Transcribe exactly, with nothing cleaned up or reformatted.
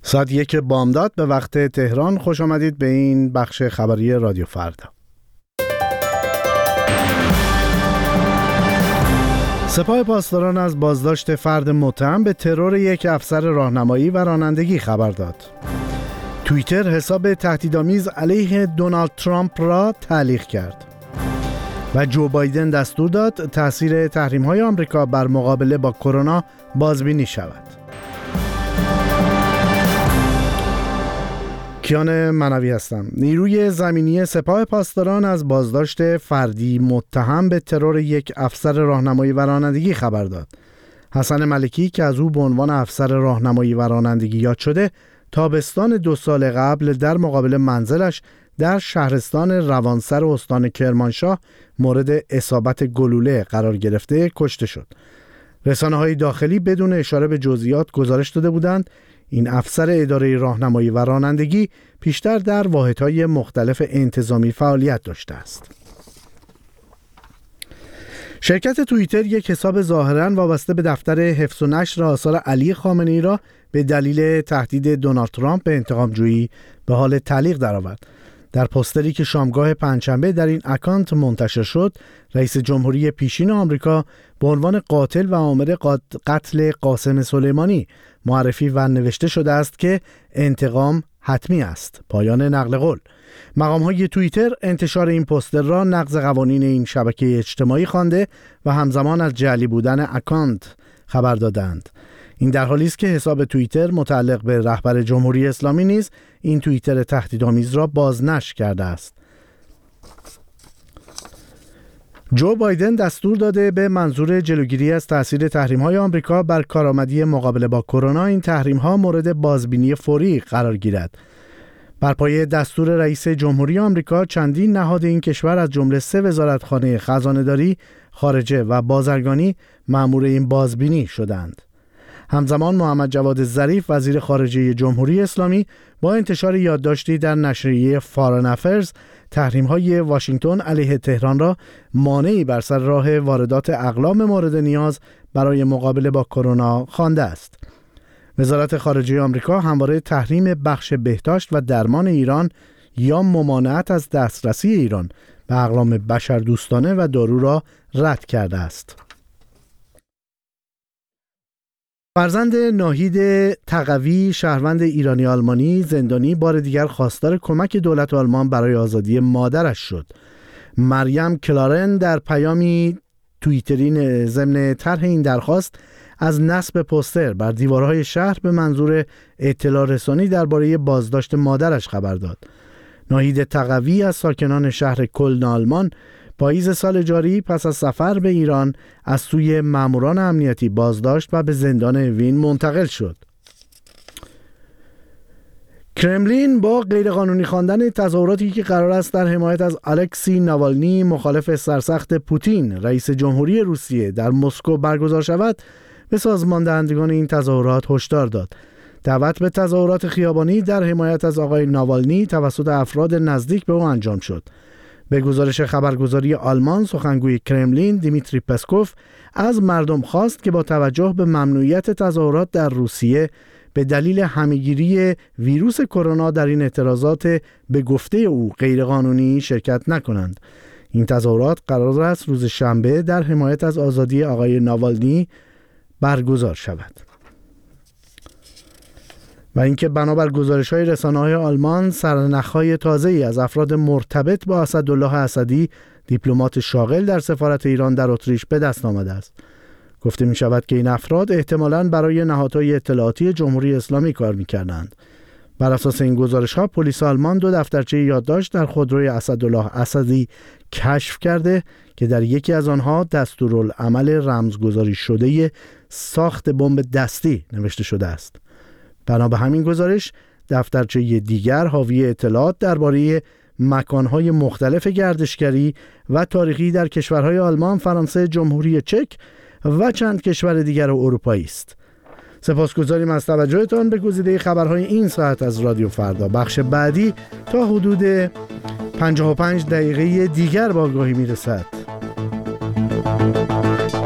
ساعت یک بامداد به وقت تهران. خوش آمدید به این بخش خبری رادیو فردا. سپاه پاسداران از بازداشت فرد متهم به ترور یک افسر راهنمایی و رانندگی خبر داد. توییتر حساب تهدیدآمیز علیه دونالد ترامپ را تعلیق کرد. و جو بایدن دستور داد تأثیر تحریم‌های آمریکا بر مقابله با کرونا بازبینی شود. کیان منوی هستم. نیروی زمینی سپاه پاسداران از بازداشت فردی متهم به ترور یک افسر راهنمایی و رانندگی خبر داد. حسن ملکی که از او به عنوان افسر راهنمایی و رانندگی یاد شده، تابستان دو سال قبل در مقابل منزلش در شهرستان روانسر استان کرمانشاه مورد اصابت گلوله قرار گرفته کشته شد. رسانه‌های داخلی بدون اشاره به جزئیات گزارش داده بودند این افسر اداره راهنمایی و رانندگی پیشتر در واحدهای مختلف انتظامی فعالیت داشته است. شرکت توییتر یک حساب ظاهراً وابسته به دفتر حفظ و نشر آثار علی خامنه‌ای را به دلیل تهدید دونالد ترامپ به انتقام‌جویی به حال تعلیق درآورد. در پوستری که شامگاه پنجشنبه در این اکانت منتشر شد، رئیس جمهوری پیشین آمریکا به عنوان قاتل و آمر قتل قاسم سلیمانی معرفی و نوشته شده است که انتقام حتمی است. پایان نقل قول. مقام‌های توییتر انتشار این پوستر را نقض قوانین این شبکه اجتماعی خوانده و همزمان از جعلی بودن اکانت خبر دادند. این در حالی است که حساب توییتر متعلق به رهبر جمهوری اسلامی نیز این توییتر تهدیدآمیز را بازنشر کرده است. جو بایدن دستور داده به منظور جلوگیری از تأثیر تحریم‌های آمریکا بر کارآمدی مقابله با کرونا این تحریم‌ها مورد بازبینی فوری قرار گیرد. بر پایه دستور رئیس جمهوری آمریکا چندین نهاد این کشور از جمله سه وزارتخانه خزانه‌داری، خارجه و بازرگانی مأمور این بازبینی شدند. همزمان محمد جواد ظریف وزیر خارجه جمهوری اسلامی با انتشار یادداشتی در نشریه فارن افرز تحریم‌های واشنگتن علیه تهران را مانعی بر سر راه واردات اقلام مورد نیاز برای مقابله با کرونا خوانده است. وزارت خارجه آمریکا همواره تحریم بخش بهداشت و درمان ایران یا ممانعت از دسترسی ایران به اقلام بشردوستانه و دارو را رد کرده است. فرزند ناهید تقوی شهروند ایرانی آلمانی زندانی بار دیگر خواستار کمک دولت آلمان برای آزادی مادرش شد. مریم کلارن در پیامی توییتری ضمن طرح این درخواست از نصب پوستر بر دیوارهای شهر به منظور اطلاع رسانی درباره بازداشت مادرش خبر داد. ناهید تقوی از ساکنان شهر کلن آلمان پاییز سال جاری پس از سفر به ایران از سوی ماموران امنیتی بازداشت و به زندان وین منتقل شد. کرملین با غیرقانونی خواندن تظاهراتی که قرار است در حمایت از الکسی ناوالنی مخالف سرسخت پوتین رئیس جمهوری روسیه در مسکو برگزار شود به سازمان دهندگان این تظاهرات هشدار داد. دعوت به تظاهرات خیابانی در حمایت از آقای ناوالنی توسط افراد نزدیک به او انجام شد. به گزارش خبرگزاری آلمان، سخنگوی کرملین دیمیتری پسکوف از مردم خواست که با توجه به ممنوعیت تظاهرات در روسیه به دلیل همه‌گیری ویروس کرونا در این اعتراضات به گفته او غیرقانونی شرکت نکنند. این تظاهرات قرار است روز شنبه در حمایت از آزادی آقای ناوالنی برگزار شود. و اینکه بنابر گزارش‌های رسانه‌های آلمان سرنخ‌های تازه‌ای از افراد مرتبط با اسدالله اسدی دیپلمات شاغل در سفارت ایران در اتریش به دست آمده است. گفته می‌شود که این افراد احتمالاً برای نهادهای اطلاعاتی جمهوری اسلامی کار می‌کردند. بر اساس این گزارش‌ها پلیس آلمان دو دفترچه یادداشت در خودروی اسدالله اسدی کشف کرده که در یکی از آنها دستورالعمل رمزگذاری شده ساخت بمب دستی نوشته شده است. بنا به همین گزارش دفترچه دیگر حاوی اطلاعات درباره مکان‌های مختلف گردشگری و تاریخی در کشورهای آلمان، فرانسه، جمهوری چک و چند کشور دیگر اروپایی است. سپاسگزاریم از توجهتان به گزیده خبرهای این ساعت از رادیو فردا. بخش بعدی تا حدود پنجاه و پنج دقیقه دیگر با آگاهی میرسد.